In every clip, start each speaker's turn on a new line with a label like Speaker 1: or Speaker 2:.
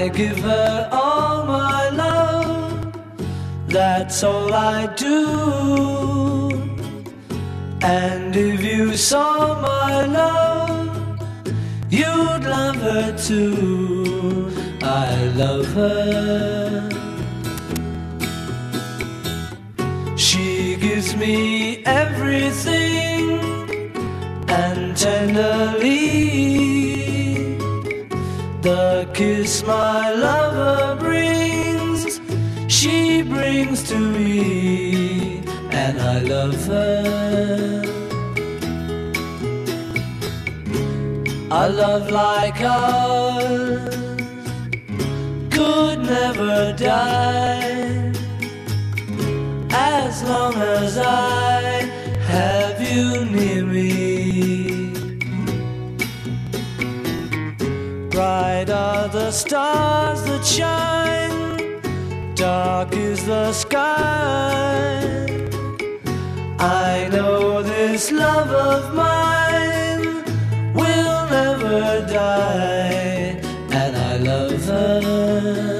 Speaker 1: I give her all my love, that's all I do. And if you saw my love, you'd love her too. I love her. She gives me everything, and tenderly the kiss my lover brings, she brings to me, and I love her. A love like ours could never die, as long as I have you near me. Bright are the stars that shine, dark is the sky. I know this love of mine will never die, and I love her.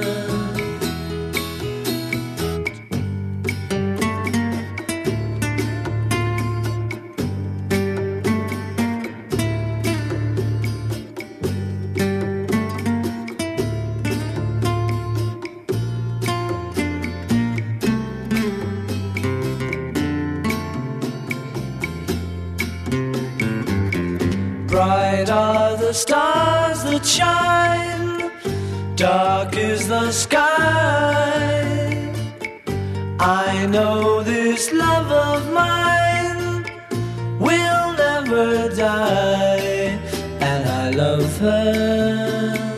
Speaker 1: Bright are the stars that shine, dark is the sky. I know this love of mine will never die, and I love her.